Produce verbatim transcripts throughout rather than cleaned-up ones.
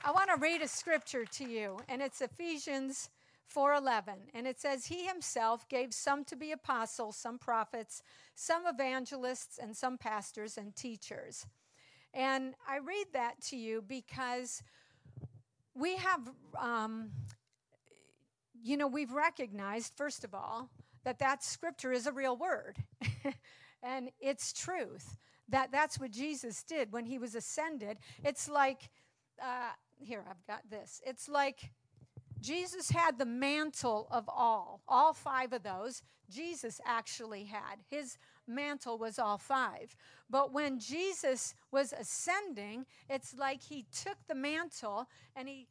I want to read a scripture to you, and it's Ephesians four eleven, and it says, He himself gave some to be apostles, some prophets, some evangelists, and some pastors and teachers. And I read that to you because we have, um, you know, we've recognized, first of all, that that scripture is a real word, and it's truth. That that's what Jesus did when he was ascended. It's like, uh, here, I've got this. It's like Jesus had the mantle of all, all five of those. Jesus actually had. His mantle was all five. But when Jesus was ascending, it's like he took the mantle and he,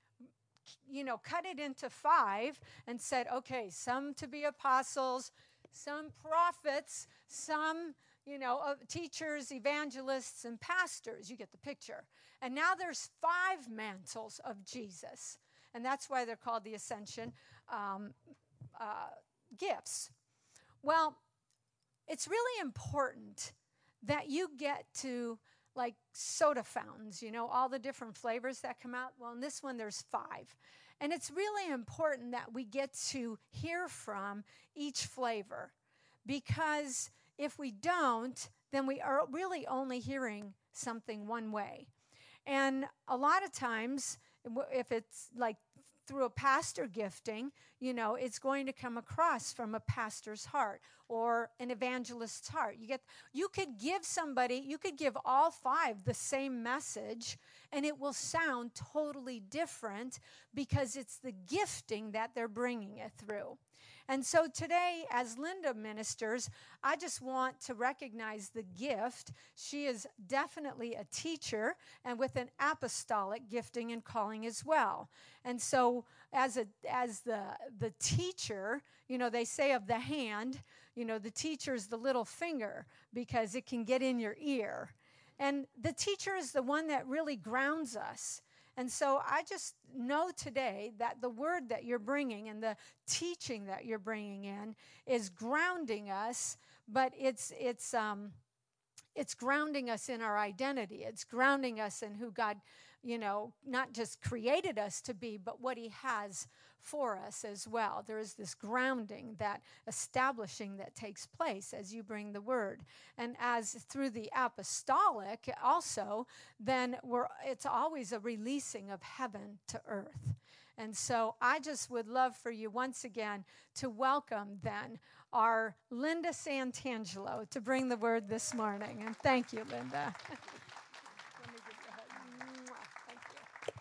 you know, cut it into five and said, okay, some to be apostles, some prophets, some, you know, uh, teachers, evangelists, and pastors. You get the picture. And now there's five mantles of Jesus. And that's why they're called the Ascension um, uh, gifts. Well, it's really important that you get to, like, soda fountains, you know, all the different flavors that come out. Well, in this one, there's five. And it's really important that we get to hear from each flavor, because if we don't, then we are really only hearing something one way. And a lot of times, if it's like through a pastor gifting, you know, it's going to come across from a pastor's heart or an evangelist's heart. You get, you could give somebody, you could give all five the same message, and it will sound totally different because it's the gifting that they're bringing it through. And so today, as Linda ministers, I just want to recognize the gift. She is definitely a teacher and with an apostolic gifting and calling as well. And so as a as the the teacher, you know, they say of the hand, you know, the teacher is the little finger because it can get in your ear. And the teacher is the one that really grounds us. And so I just know today that the word that you're bringing and the teaching that you're bringing in is grounding us, but it's it's um, it's grounding us in our identity. It's grounding us in who God, you know, not just created us to be, but what he has for us as well. There is this grounding, that establishing that takes place as you bring the word. And as through the apostolic also, then we're it's always a releasing of heaven to earth. And so I just would love for you once again to welcome then our Linda Santangelo to bring the word this morning. And thank you, Linda. Let me give you a hug. Thank you.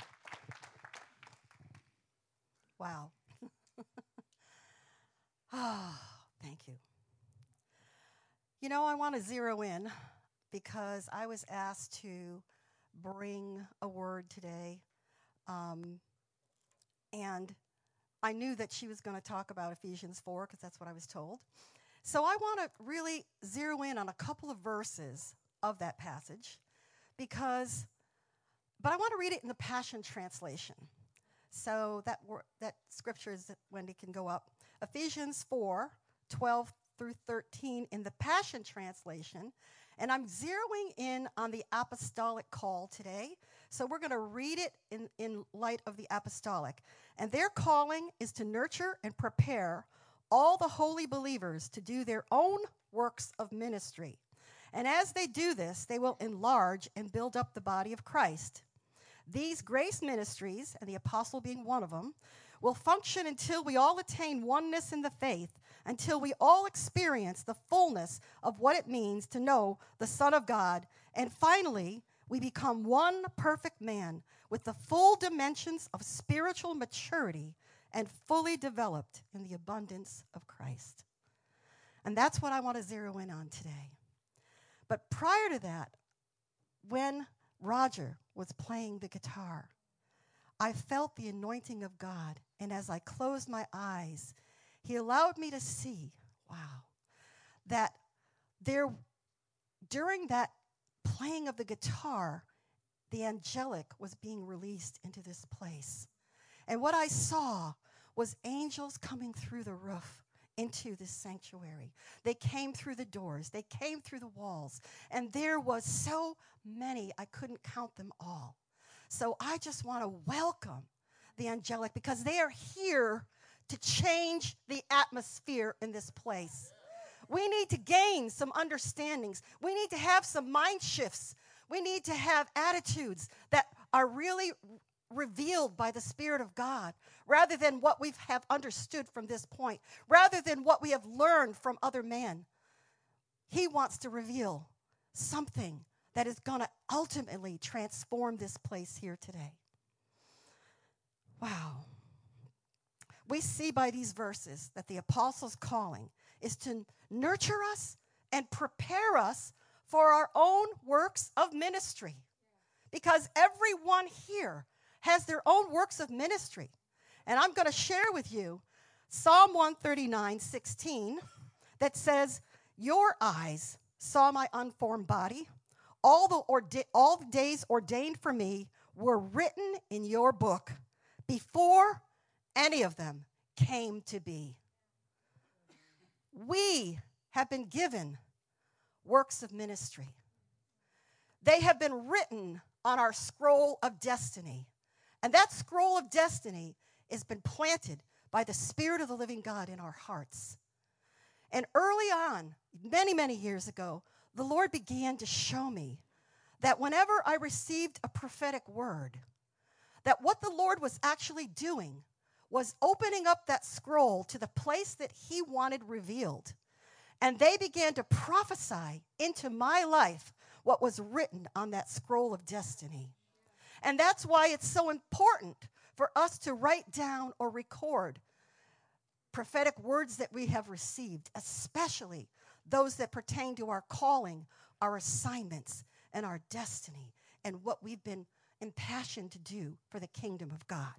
Wow. Oh, thank you. You know, I want to zero in because I was asked to bring a word today. Um, and I knew that she was going to talk about Ephesians four because that's what I was told. So I want to really zero in on a couple of verses of that passage because, but I want to read it in the Passion Translation. So that wor- that scripture is, Wendy can go up. Ephesians four, twelve through thirteen in the Passion Translation. And I'm zeroing in on the apostolic call today. So we're going to read it in, in light of the apostolic. And their calling is to nurture and prepare all the holy believers to do their own works of ministry. And as they do this, they will enlarge and build up the body of Christ. These grace ministries, and the apostle being one of them, will function until we all attain oneness in the faith, until we all experience the fullness of what it means to know the Son of God, and finally, we become one perfect man with the full dimensions of spiritual maturity and fully developed in the abundance of Christ. And that's what I want to zero in on today. But prior to that, when Roger was playing the guitar, I felt the anointing of God, and as I closed my eyes, he allowed me to see, wow, that there, during that playing of the guitar, the angelic was being released into this place. And what I saw was angels coming through the roof into this sanctuary. They came through the doors. They came through the walls. And there was so many, I couldn't count them all. So I just want to welcome the angelic because they are here to change the atmosphere in this place. We need to gain some understandings. We need to have some mind shifts. We need to have attitudes that are really revealed by the Spirit of God, rather than what we have understood from this point, rather than what we have learned from other men. He wants to reveal something that is going to ultimately transform this place here today. Wow. We see by these verses that the apostles' calling is to nurture us and prepare us for our own works of ministry. Because everyone here has their own works of ministry. And I'm going to share with you Psalm one thirty-nine, sixteen, that says, your eyes saw my unformed body. All the, orda- all the days ordained for me were written in your book before any of them came to be. We have been given works of ministry. They have been written on our scroll of destiny. And that scroll of destiny has been planted by the Spirit of the living God in our hearts. And early on, many, many years ago, the Lord began to show me that whenever I received a prophetic word, that what the Lord was actually doing was opening up that scroll to the place that he wanted revealed. And they began to prophesy into my life what was written on that scroll of destiny. And that's why it's so important for us to write down or record prophetic words that we have received, especially those that pertain to our calling, our assignments, and our destiny, and what we've been impassioned to do for the kingdom of God.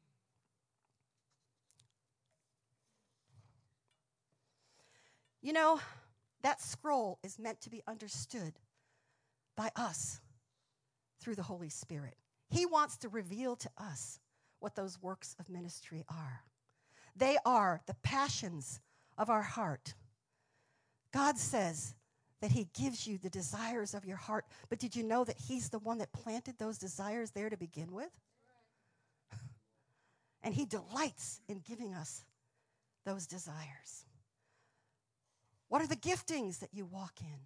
You know, that scroll is meant to be understood by us through the Holy Spirit. He wants to reveal to us what those works of ministry are. They are the passions of our heart. God says that he gives you the desires of your heart, but did you know that he's the one that planted those desires there to begin with? And he delights in giving us those desires. What are the giftings that you walk in?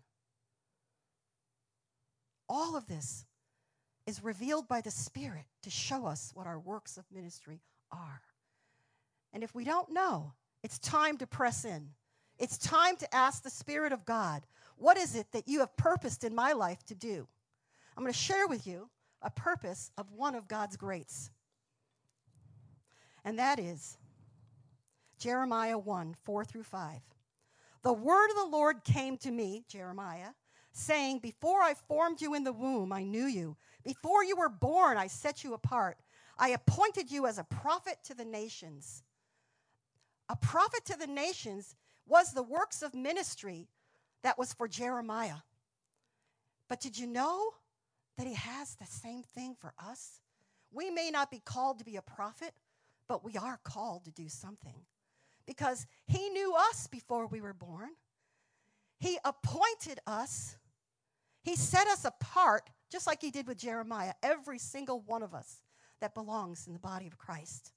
All of this is revealed by the Spirit to show us what our works of ministry are. And if we don't know, it's time to press in. It's time to ask the Spirit of God, what is it that you have purposed in my life to do? I'm going to share with you a purpose of one of God's greats. And that is Jeremiah one, four through five. The word of the Lord came to me, Jeremiah, saying, before I formed you in the womb, I knew you. Before you were born, I set you apart. I appointed you as a prophet to the nations. A prophet to the nations was the works of ministry that was for Jeremiah. But did you know that he has the same thing for us? We may not be called to be a prophet, but we are called to do something. Because he knew us before we were born. He appointed us. He set us apart, just like he did with Jeremiah, every single one of us that belongs in the body of Christ.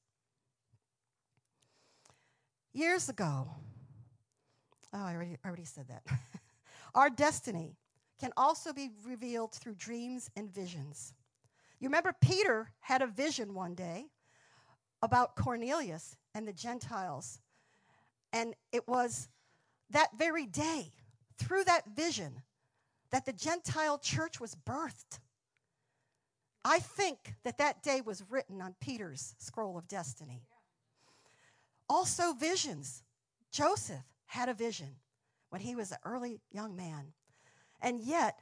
Years ago, oh, I already, I already said that. Our destiny can also be revealed through dreams and visions. You remember Peter had a vision one day about Cornelius and the Gentiles. And it was that very day, through that vision, that the Gentile church was birthed. I think that that day was written on Peter's scroll of destiny. Also visions. Joseph had a vision when he was an early young man. And yet,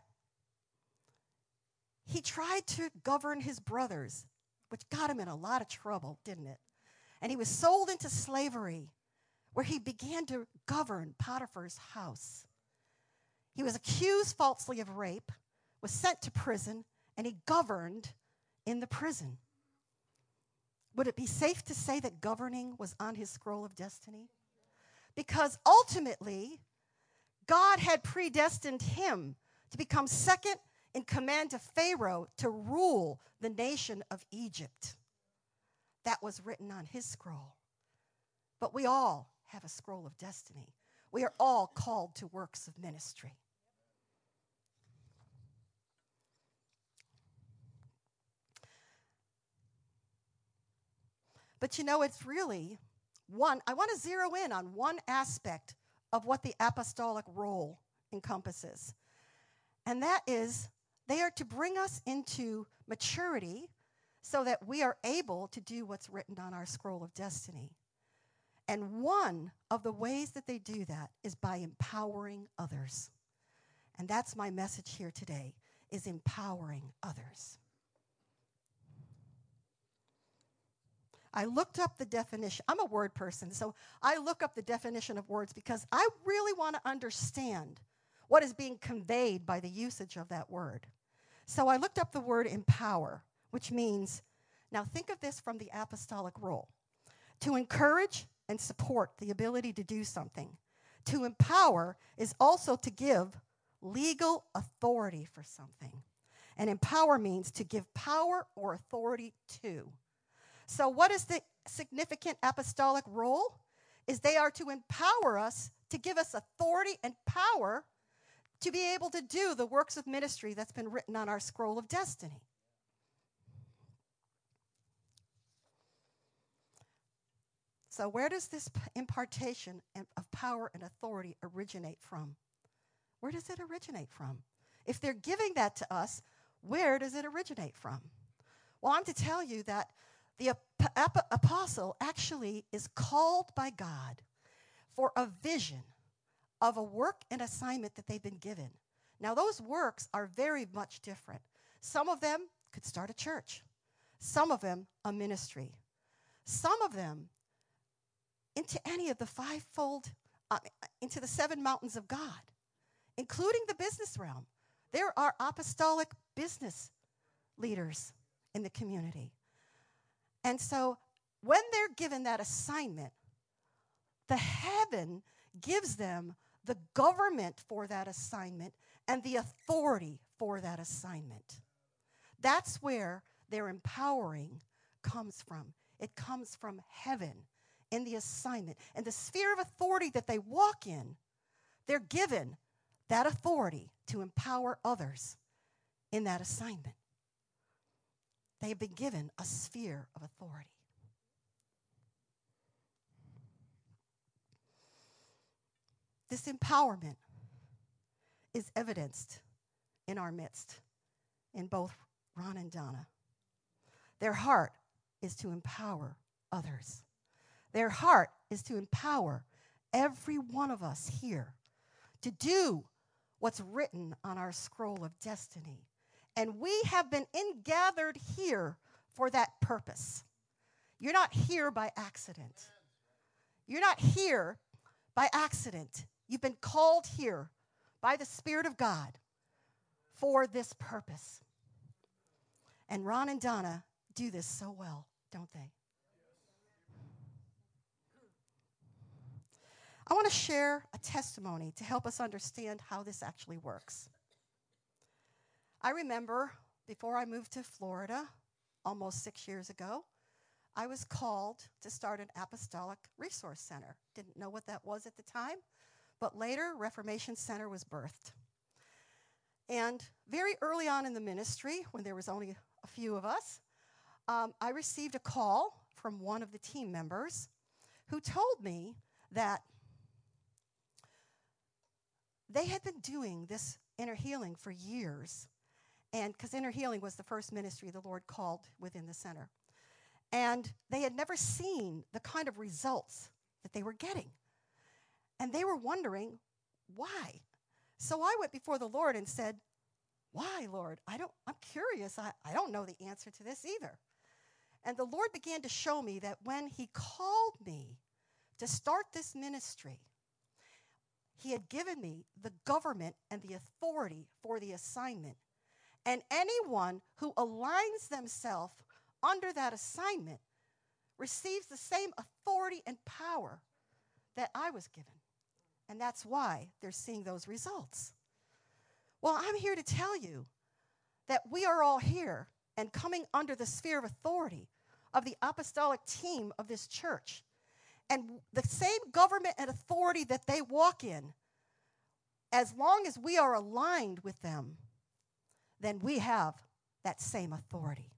he tried to govern his brothers, which got him in a lot of trouble, didn't it? And he was sold into slavery, where he began to govern Potiphar's house. He was accused falsely of rape, was sent to prison, and he governed in the prison. Would it be safe to say that governing was on his scroll of destiny? Because ultimately, God had predestined him to become second in command to Pharaoh to rule the nation of Egypt. That was written on his scroll. But we all have a scroll of destiny. We are all called to works of ministry. But you know, it's really one, I want to zero in on one aspect of what the apostolic role encompasses. And that is, they are to bring us into maturity so that we are able to do what's written on our scroll of destiny. And one of the ways that they do that is by empowering others. And that's my message here today, is empowering others. I looked up the definition. I'm a word person, so I look up the definition of words because I really want to understand what is being conveyed by the usage of that word. So I looked up the word empower, which means, now think of this from the apostolic role, to encourage and support the ability to do something. To empower is also to give legal authority for something. And empower means to give power or authority to. So what is the significant apostolic role? Is they are to empower us, to give us authority and power to be able to do the works of ministry that's been written on our scroll of destiny. So where does this impartation of power and authority originate from? Where does it originate from? If they're giving that to us, where does it originate from? Well, I'm to tell you that the ap- ap- apostle actually is called by God for a vision of a work and assignment that they've been given. Now, those works are very much different. Some of them could start a church. Some of them a ministry. Some of them into any of the fivefold, uh, into the seven mountains of God, including the business realm. There are apostolic business leaders in the community. And so when they're given that assignment, the heaven gives them the government for that assignment and the authority for that assignment. That's where their empowering comes from. It comes from heaven in the assignment. And the sphere of authority that they walk in, they're given that authority to empower others in that assignment. They have been given a sphere of authority. This empowerment is evidenced in our midst, in both Ron and Donna. Their heart is to empower others. Their heart is to empower every one of us here to do what's written on our scroll of destiny. And we have been ingathered here for that purpose. You're not here by accident. You're not here by accident. You've been called here by the Spirit of God for this purpose. And Ron and Donna do this so well, don't they? I want to share a testimony to help us understand how this actually works. I remember before I moved to Florida, almost six years ago, I was called to start an apostolic resource center. Didn't know what that was at the time, but later Reformation Center was birthed. And very early on in the ministry, when there was only a few of us, um, I received a call from one of the team members who told me that they had been doing this inner healing for years. And because inner healing was the first ministry the Lord called within the center. And they had never seen the kind of results that they were getting. And they were wondering, why? So I went before the Lord and said, why, Lord? I don't, I'm curious. I, I don't know the answer to this either. And the Lord began to show me that when he called me to start this ministry, he had given me the government and the authority for the assignment. And anyone who aligns themselves under that assignment receives the same authority and power that I was given. And that's why they're seeing those results. Well, I'm here to tell you that we are all here and coming under the sphere of authority of the apostolic team of this church. And the same government and authority that they walk in, as long as we are aligned with them, then we have that same authority.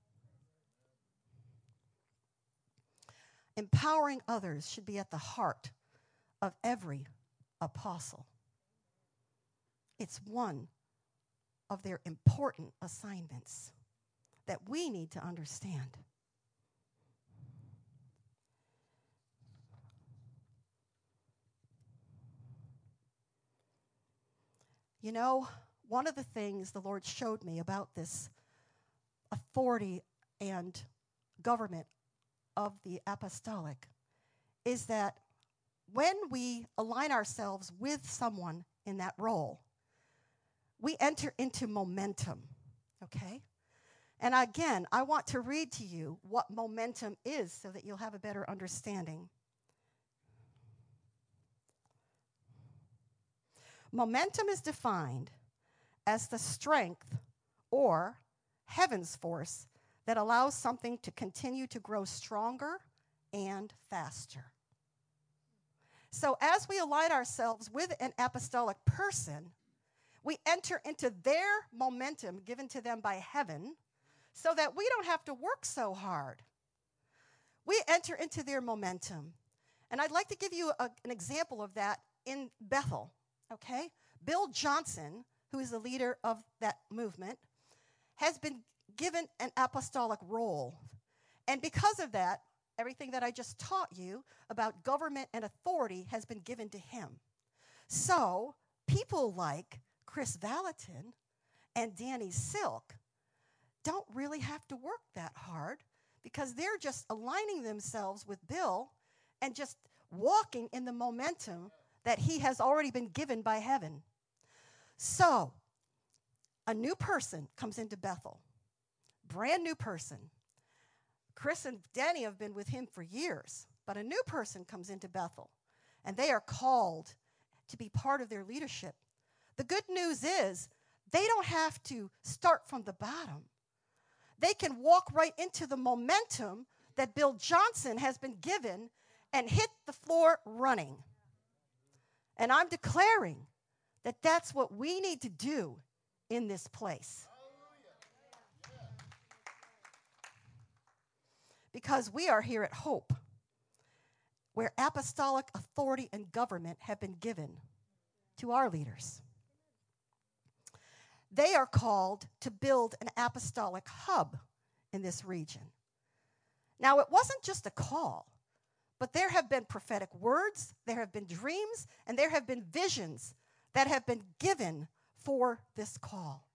Empowering others should be at the heart of every apostle. It's one of their important assignments that we need to understand. You know, one of the things the Lord showed me about this authority and government of the apostolic is that when we align ourselves with someone in that role, we enter into momentum, okay? And again, I want to read to you what momentum is so that you'll have a better understanding. Momentum is defined as the strength or heaven's force that allows something to continue to grow stronger and faster. So as we align ourselves with an apostolic person, we enter into their momentum given to them by heaven so that we don't have to work so hard. We enter into their momentum. And I'd like to give you a, an example of that in Bethel, okay? Bill Johnson, who is the leader of that movement, has been given an apostolic role. And because of that, everything that I just taught you about government and authority has been given to him. So people like Chris Valentin and Danny Silk don't really have to work that hard because they're just aligning themselves with Bill and just walking in the momentum that he has already been given by heaven. So a new person comes into Bethel, brand new person. Chris and Danny have been with him for years, but a new person comes into Bethel, and they are called to be part of their leadership. The good news is they don't have to start from the bottom. They can walk right into the momentum that Bill Johnson has been given and hit the floor running. And I'm declaring that that's what we need to do in this place. Because we are here at Hope, where apostolic authority and government have been given to our leaders. They are called to build an apostolic hub in this region. Now, it wasn't just a call, but there have been prophetic words, there have been dreams, and there have been visions that have been given for this call.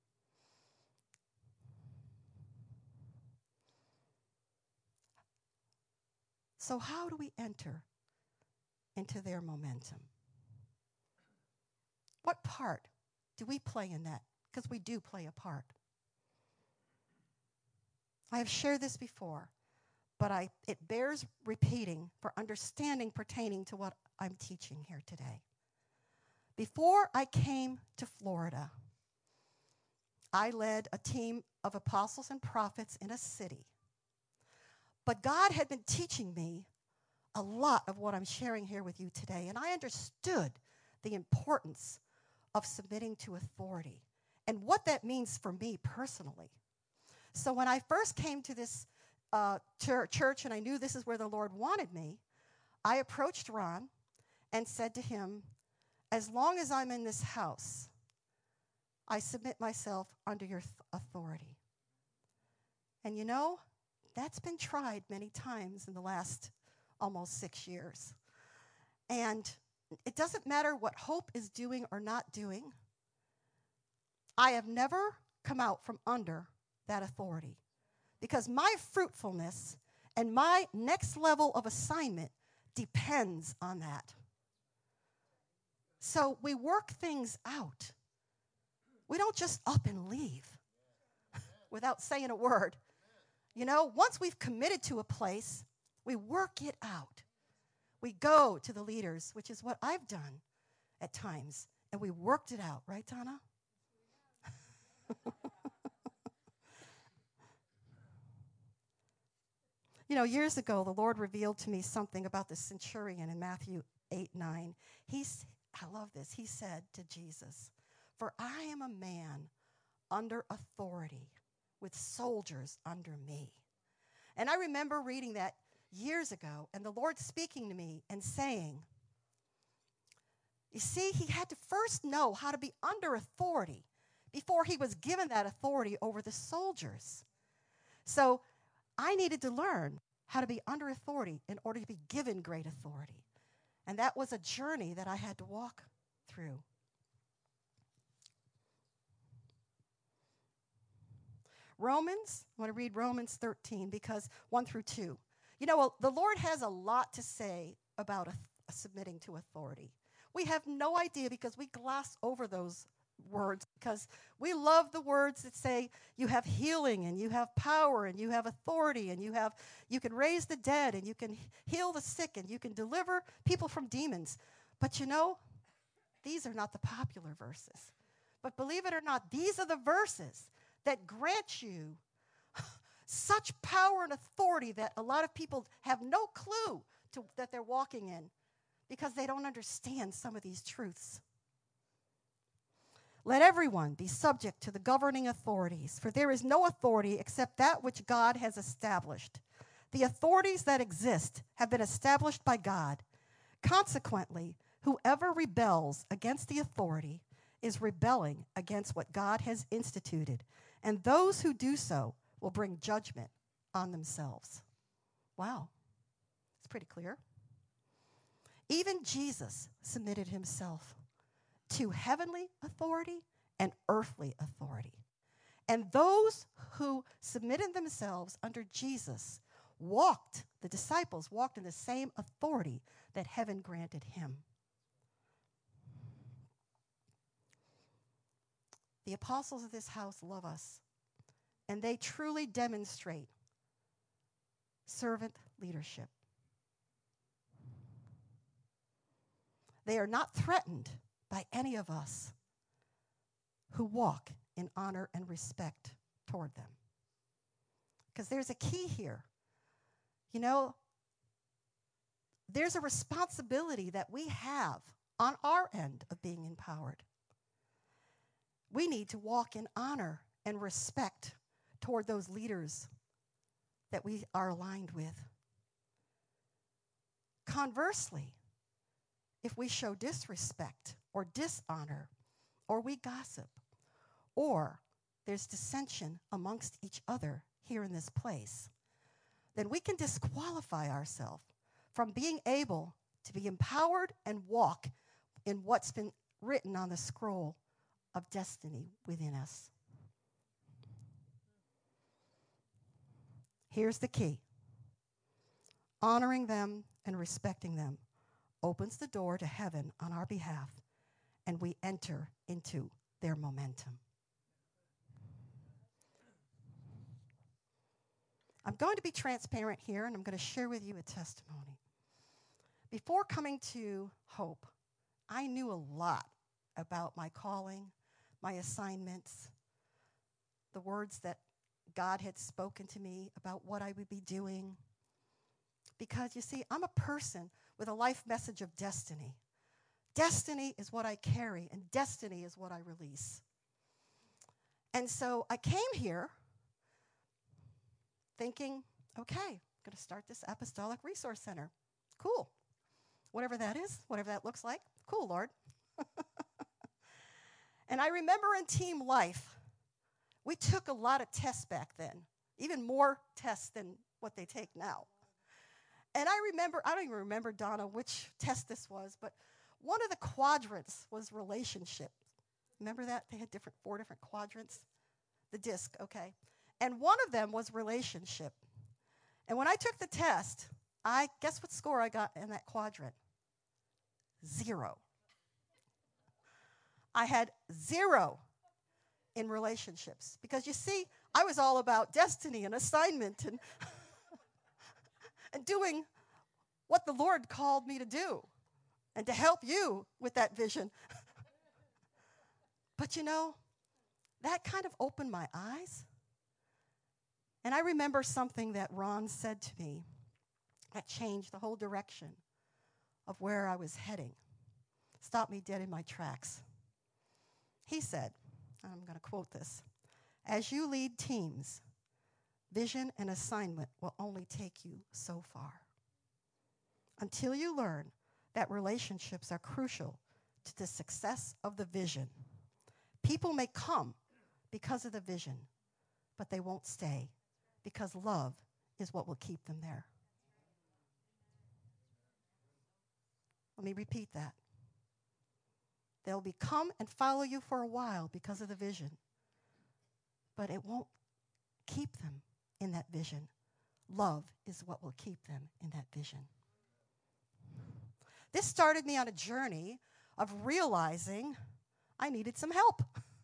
So how do we enter into their momentum? What part do we play in that? Because we do play a part. I have shared this before, but I, it bears repeating for understanding pertaining to what I'm teaching here today. Before I came to Florida, I led a team of apostles and prophets in a city. But God had been teaching me a lot of what I'm sharing here with you today, and I understood the importance of submitting to authority and what that means for me personally. So when I first came to this uh, ter- church and I knew this is where the Lord wanted me, I approached Ron and said to him, as long as I'm in this house, I submit myself under your th- authority. And you know, that's been tried many times in the last almost six years. And it doesn't matter what Hope is doing or not doing. I have never come out from under that authority because my fruitfulness and my next level of assignment depends on that. So we work things out. We don't just up and leave without saying a word. You know, once we've committed to a place, we work it out. We go to the leaders, which is what I've done at times, and we worked it out. Right, Donna? You know, years ago, the Lord revealed to me something about the centurion in Matthew eight, nine. He's, I love this. He said to Jesus, "For I am a man under authority with soldiers under me." And I remember reading that years ago and the Lord speaking to me and saying, you see, he had to first know how to be under authority before he was given that authority over the soldiers. So I needed to learn how to be under authority in order to be given great authority. And that was a journey that I had to walk through. Romans, I want to read Romans thirteen because one through two. You know, the Lord has a lot to say about a, a submitting to authority. We have no idea because we gloss over those words because we love the words that say you have healing and you have power and you have authority and you have you can raise the dead and you can heal the sick and you can deliver people from demons. But you know, these are not the popular verses. But believe it or not, these are the verses that grant you such power and authority that a lot of people have no clue to, that they're walking in because they don't understand some of these truths. Let everyone be subject to the governing authorities, for there is no authority except that which God has established. The authorities that exist have been established by God. Consequently, whoever rebels against the authority is rebelling against what God has instituted, and those who do so will bring judgment on themselves. Wow, it's pretty clear. Even Jesus submitted himself to heavenly authority and earthly authority. And those who submitted themselves under Jesus walked, the disciples walked in the same authority that heaven granted him. The apostles of this house love us, and they truly demonstrate servant leadership. They are not threatened by any of us who walk in honor and respect toward them. Because there's a key here. You know, there's a responsibility that we have on our end of being empowered. We need to walk in honor and respect toward those leaders that we are aligned with. Conversely, if we show disrespect or dishonor, or we gossip, or there's dissension amongst each other here in this place, then we can disqualify ourselves from being able to be empowered and walk in what's been written on the scroll of destiny within us. Here's the key. Honoring them and respecting them opens the door to heaven on our behalf, and we enter into their momentum. I'm going to be transparent here, and I'm going to share with you a testimony. Before coming to Hope, I knew a lot about my calling, my assignments, the words that God had spoken to me about what I would be doing. Because, you see, I'm a person with a life message of destiny. Destiny is what I carry, and destiny is what I release. And so I came here thinking, okay, I'm going to start this Apostolic Resource Center. Cool. Whatever that is, whatever that looks like. Cool, Lord. And I remember in Team Life, we took a lot of tests back then, even more tests than what they take now. And I remember, I don't even remember, Donna, which test this was, but one of the quadrants was relationship. Remember that? They had different, four different quadrants. The disc, okay. And one of them was relationship. And when I took the test, I guess what score I got in that quadrant? Zero. I had zero in relationships. Because you see, I was all about destiny and assignment and, and doing what the Lord called me to do and to help you with that vision. But you know, that kind of opened my eyes. And I remember something that Ron said to me that changed the whole direction of where I was heading, stopped me dead in my tracks. He said, I'm going to quote this, "As you lead teams, vision and assignment will only take you so far. Until you learn that relationships are crucial to the success of the vision. People may come because of the vision, but they won't stay because love is what will keep them there." Let me repeat that. They'll be come and follow you for a while because of the vision, but it won't keep them in that vision. Love is what will keep them in that vision. This started me on a journey of realizing I needed some help.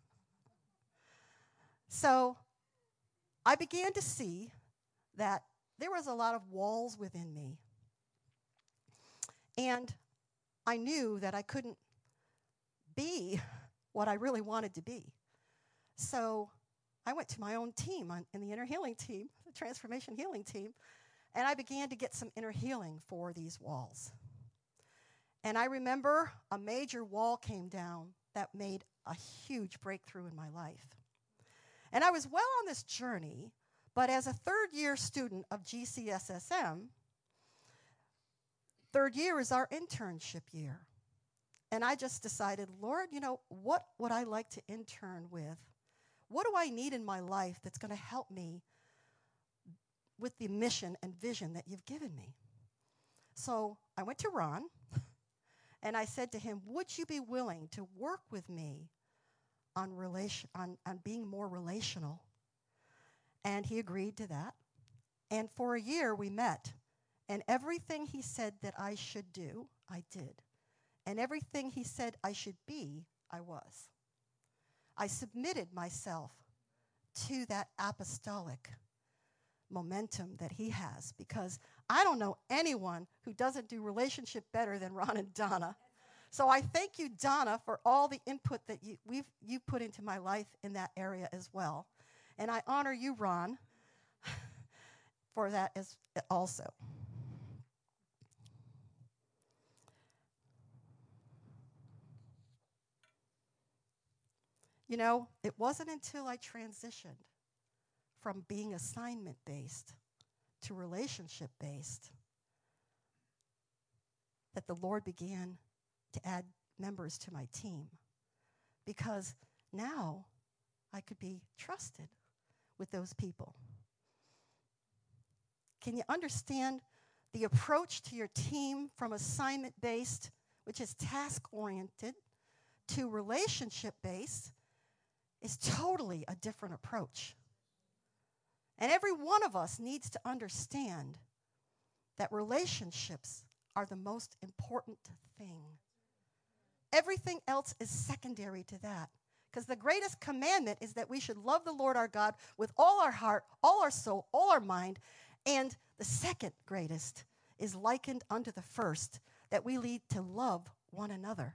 So I began to see that there was a lot of walls within me. And I knew that I couldn't be what I really wanted to be. So I went to my own team on, in the inner healing team, the transformation healing team, and I began to get some inner healing for these walls. And I remember a major wall came down that made a huge breakthrough in my life. And I was well on this journey, but as a third year student of G C S S M, third year is our internship year. And I just decided, Lord, you know, what would I like to intern with? What do I need in my life that's going to help me with the mission and vision that you've given me? So I went to Ron, and I said to him, would you be willing to work with me on, relation, on, on being more relational? And he agreed to that. And for a year we met, and everything he said that I should do, I did. And everything he said I should be, I was. I submitted myself to that apostolic momentum that he has, because I don't know anyone who doesn't do relationship better than Ron and Donna. So I thank you, Donna, for all the input that you, we've, you put into my life in that area as well. And I honor you, Ron, for that as also. You know, it wasn't until I transitioned from being assignment-based to relationship-based that the Lord began to add members to my team, because now I could be trusted with those people. Can you understand the approach to your team from assignment-based, which is task-oriented, to relationship-based is totally a different approach. And every one of us needs to understand that relationships are the most important thing. Everything else is secondary to that. Because the greatest commandment is that we should love the Lord our God with all our heart, all our soul, all our mind. And the second greatest is likened unto the first, that we need to love one another.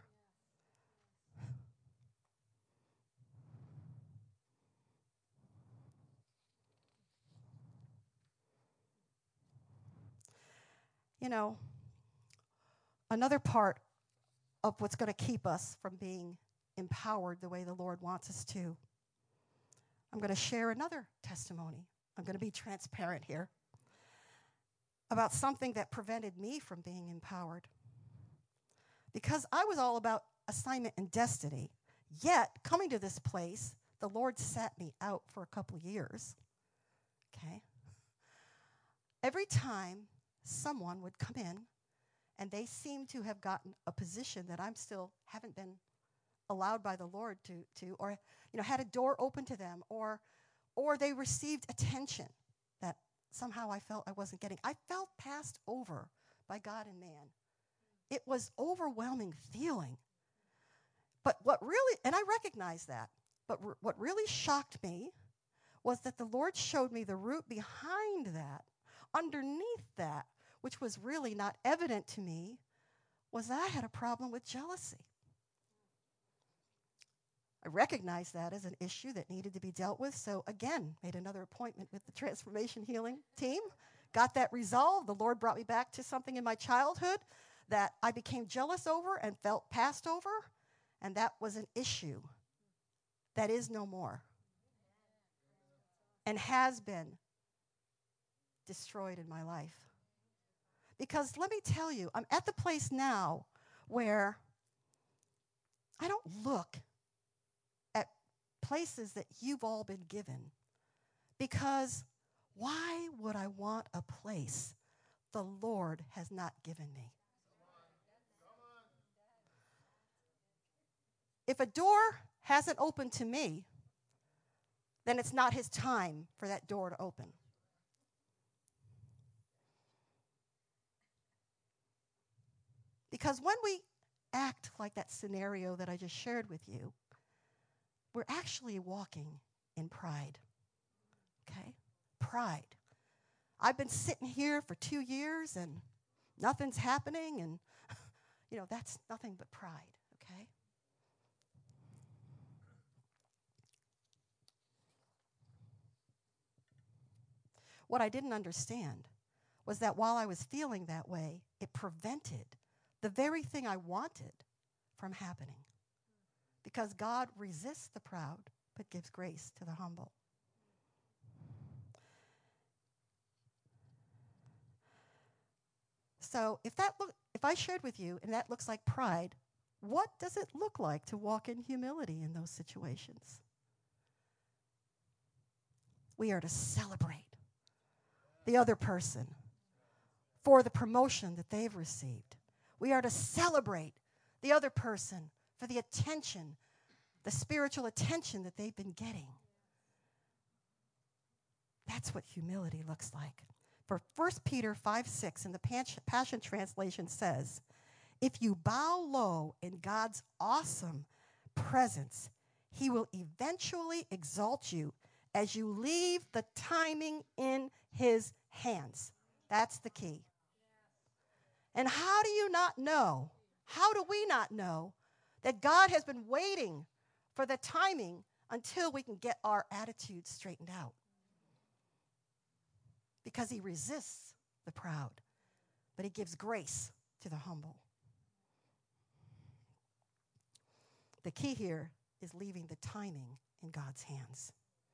You know, another part of what's going to keep us from being empowered the way the Lord wants us to, I'm going to share another testimony. I'm going to be transparent here about something that prevented me from being empowered. Because I was all about assignment and destiny, yet coming to this place, the Lord sat me out for a couple years. Okay? Every time someone would come in and they seemed to have gotten a position that I'm still haven't been allowed by the Lord to, to or you know, had a door open to them, or or they received attention that somehow I felt I wasn't getting. I felt passed over by God and man. It was overwhelming feeling. But what really, and I recognize that, but r- what really shocked me was that the Lord showed me the root behind that, underneath that, which was really not evident to me, was that I had a problem with jealousy. I recognized that as an issue that needed to be dealt with. So again, made another appointment with the Transformation Healing team. Got that resolved. The Lord brought me back to something in my childhood that I became jealous over and felt passed over. And that was an issue that is no more and has been destroyed in my life. Because let me tell you, I'm at the place now where I don't look at places that you've all been given. Because why would I want a place the Lord has not given me? If a door hasn't opened to me, then it's not his time for that door to open. Because when we act like that scenario that I just shared with you, we're actually walking in pride. Okay? Pride. I've been sitting here for two years and nothing's happening, and, you know, that's nothing but pride. Okay? What I didn't understand was that while I was feeling that way, it prevented the very thing I wanted from happening. Because God resists the proud, but gives grace to the humble. So if that look, if I shared with you and that looks like pride, what does it look like to walk in humility in those situations? We are to celebrate the other person for the promotion that they've received. We are to celebrate the other person for the attention, the spiritual attention that they've been getting. That's what humility looks like. For First Peter five six in the Passion Translation says, if you bow low in God's awesome presence, he will eventually exalt you as you leave the timing in his hands. That's the key. And how do you not know? How do we not know that God has been waiting for the timing until we can get our attitudes straightened out? Because he resists the proud, but he gives grace to the humble. The key here is leaving the timing in God's hands.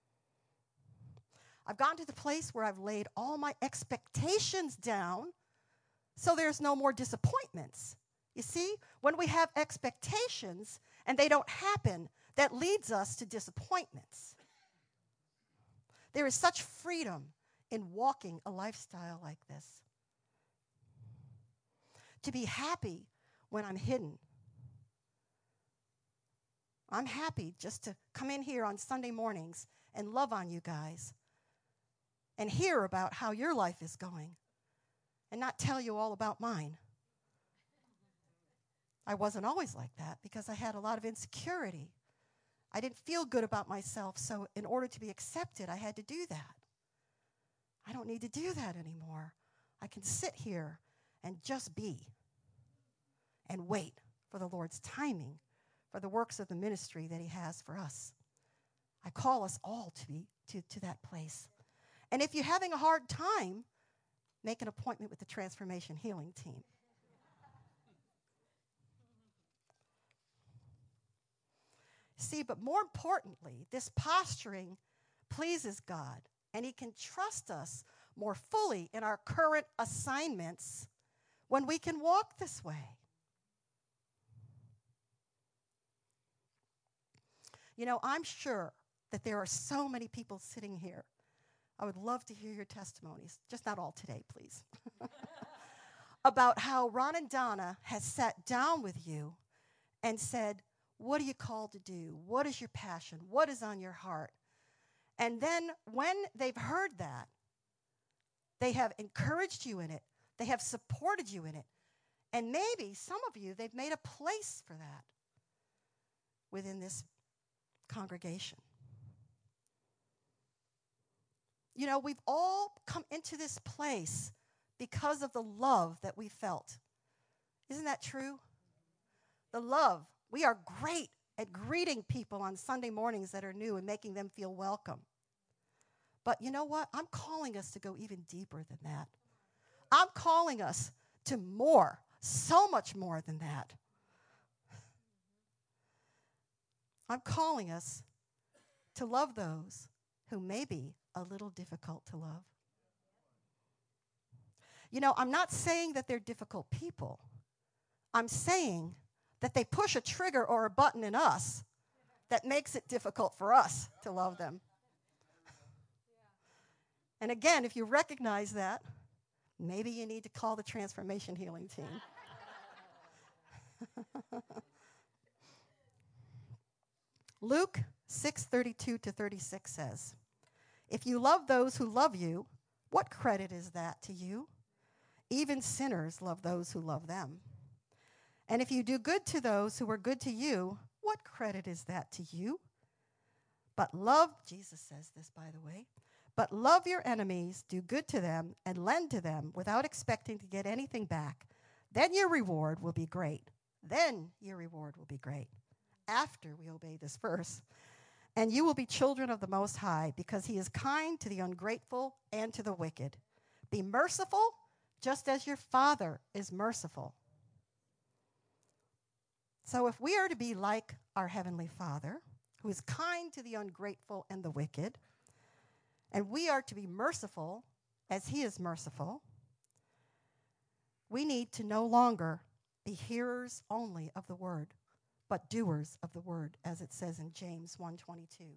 I've gotten to the place where I've laid all my expectations down so there's no more disappointments. You see, when we have expectations and they don't happen, that leads us to disappointments. There is such freedom in walking a lifestyle like this. To be happy when I'm hidden. I'm happy just to come in here on Sunday mornings and love on you guys and hear about how your life is going and not tell you all about mine. I wasn't always like that because I had a lot of insecurity. I didn't feel good about myself, so in order to be accepted, I had to do that. I don't need to do that anymore. I can sit here and just be and wait for the Lord's timing for the works of the ministry that he has for us. I call us all to be to, to that place. And if you're having a hard time, make an appointment with the Transformation Healing team. See, but more importantly, this posturing pleases God, and he can trust us more fully in our current assignments when we can walk this way. You know, I'm sure that there are so many people sitting here. I would love to hear your testimonies, just not all today, please, about how Ron and Donna has sat down with you and said, what are you called to do? What is your passion? What is on your heart? And then when they've heard that, they have encouraged you in it. They have supported you in it. And maybe some of you, they've made a place for that within this congregation. You know, we've all come into this place because of the love that we felt. Isn't that true? The love. We are great at greeting people on Sunday mornings that are new and making them feel welcome. But you know what? I'm calling us to go even deeper than that. I'm calling us to more, so much more than that. I'm calling us to love those who may be a little difficult to love. You know, I'm not saying that they're difficult people. I'm saying that they push a trigger or a button in us that makes it difficult for us to love them. And again, if you recognize that, maybe you need to call the Transformation Healing team. Luke six thirty-two to thirty-six says, "If you love those who love you, what credit is that to you? Even sinners love those who love them. And if you do good to those who are good to you, what credit is that to you? But love," Jesus says this, by the way, "but love your enemies, do good to them, and lend to them without expecting to get anything back. Then your reward will be great. Then your reward will be great." After we obey this verse. "And you will be children of the Most High, because he is kind to the ungrateful and to the wicked. Be merciful, just as your Father is merciful." So if we are to be like our Heavenly Father, who is kind to the ungrateful and the wicked, and we are to be merciful as he is merciful, we need to no longer be hearers only of the word, but doers of the word, as it says in James one twenty-two.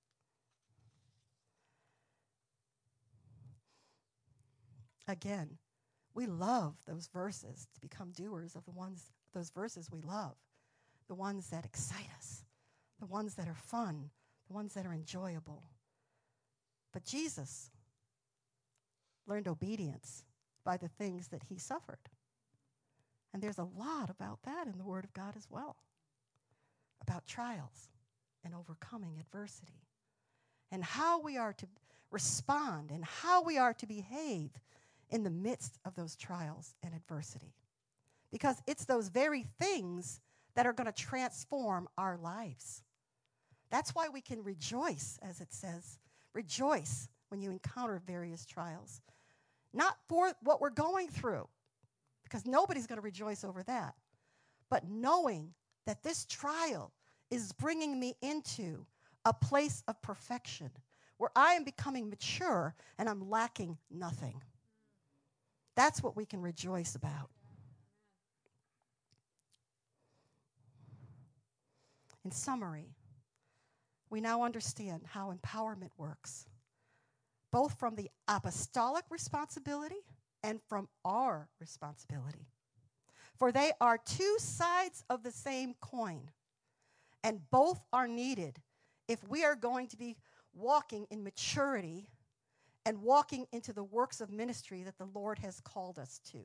Again, we love those verses to become doers of the ones, those verses we love, the ones that excite us, the ones that are fun, the ones that are enjoyable. But Jesus learned obedience by the things that he suffered. And there's a lot about that in the Word of God as well, about trials and overcoming adversity, and how we are to respond and how we are to behave in the midst of those trials and adversity. Because it's those very things that are going to transform our lives. That's why we can rejoice, as it says. Rejoice when you encounter various trials. Not for what we're going through, because nobody's going to rejoice over that. But knowing that this trial is bringing me into a place of perfection, where I am becoming mature and I'm lacking nothing. That's what we can rejoice about. In summary, we now understand how empowerment works, both from the apostolic responsibility and from our responsibility. For they are two sides of the same coin, and both are needed if we are going to be walking in maturity and walking into the works of ministry that the Lord has called us to.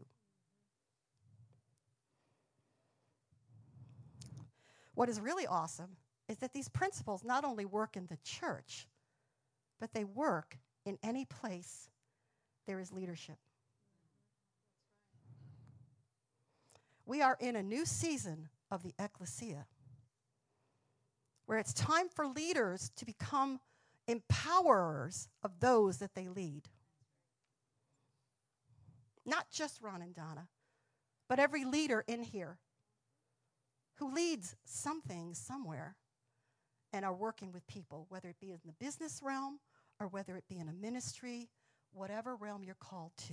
What is really awesome is that these principles not only work in the church, but they work in any place there is leadership. We are in a new season of the ecclesia, where it's time for leaders to become empowerers of those that they lead. Not just Ron and Donna, but every leader in here who leads something somewhere and are working with people, whether it be in the business realm or whether it be in a ministry, whatever realm you're called to.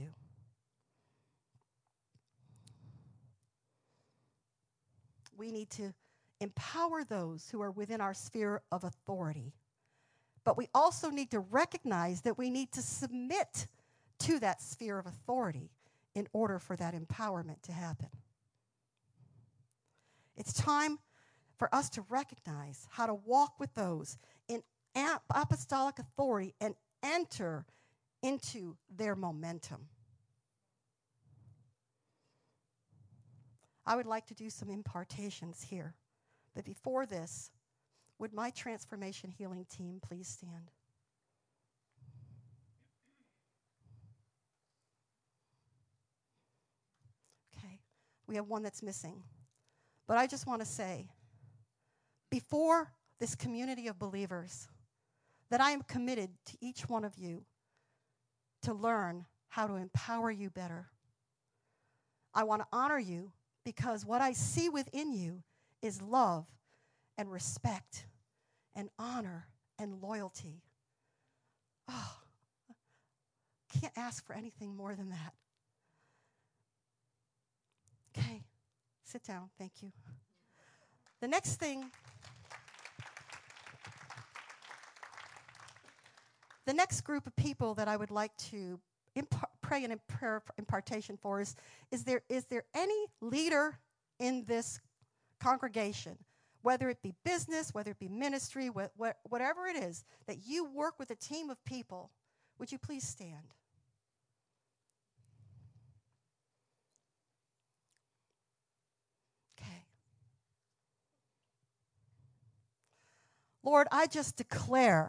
We need to empower those who are within our sphere of authority. But we also need to recognize that we need to submit to that sphere of authority in order for that empowerment to happen. It's time for us to recognize how to walk with those in apostolic authority and enter into their momentum. I would like to do some impartations here. But before this, would my Transformation Healing team please stand? Okay, we have one that's missing. But I just want to say, before this community of believers that I am committed to each one of you to learn how to empower you better. I want to honor you because what I see within you is love and respect and honor and loyalty. Oh, can't ask for anything more than that. Okay, sit down. Thank you. The next thing, the next group of people that I would like to impar- pray and prayer impartation for is, is there, is there any leader in this congregation, whether it be business, whether it be ministry, wh- wh- whatever it is, that you work with a team of people? Would you please stand? Okay. Lord, I just declare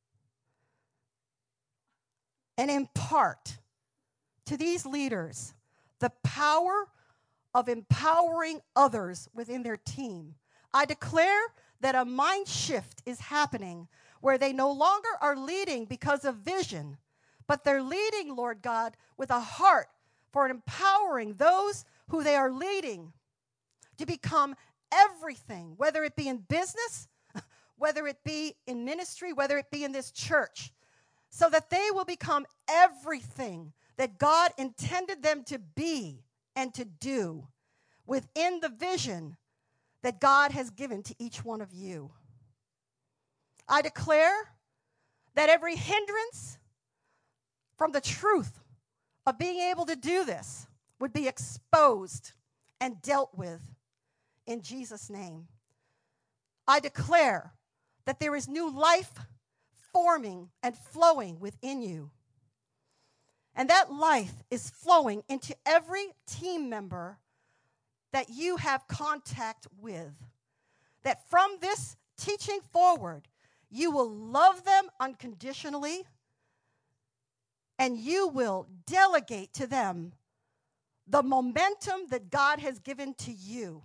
and impart to these leaders the power of empowering others within their team. I declare that a mind shift is happening where they no longer are leading because of vision, but they're leading, Lord God, with a heart for empowering those who they are leading to become everything, whether it be in business, whether it be in ministry, whether it be in this church, so that they will become everything that God intended them to be and to do within the vision that God has given to each one of you. I declare that every hindrance from the truth of being able to do this would be exposed and dealt with in Jesus' name. I declare that there is new life forming and flowing within you. And that life is flowing into every team member that you have contact with. That from this teaching forward, you will love them unconditionally, and you will delegate to them the momentum that God has given to you.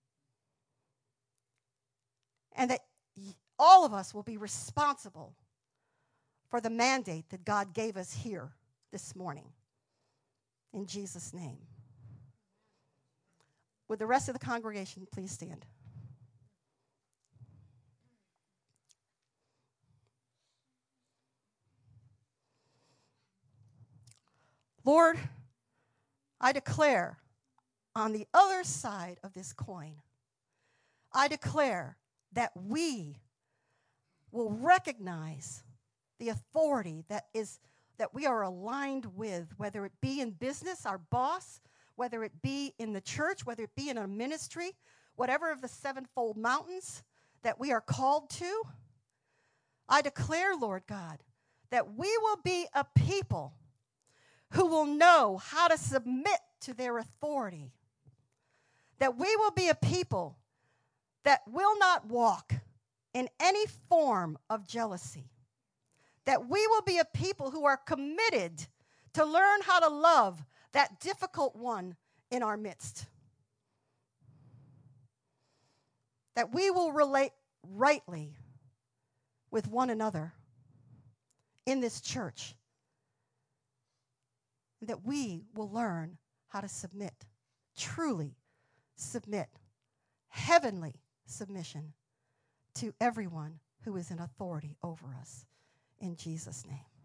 And that all of us will be responsible for the mandate that God gave us here this morning. In Jesus' name. Would the rest of the congregation please stand? Lord, I declare on the other side of this coin, I declare that we will recognize the authority that is that we are aligned with, whether it be in business, our boss, whether it be in the church, whether it be in a ministry, whatever of the sevenfold mountains that we are called to. I declare, Lord God, that we will be a people who will know how to submit to their authority. That we will be a people that will not walk in any form of jealousy. That we will be a people who are committed to learn how to love that difficult one in our midst. That we will relate rightly with one another in this church. That we will learn how to submit, truly submit, heavenly submission to everyone who is in authority over us. In Jesus' name.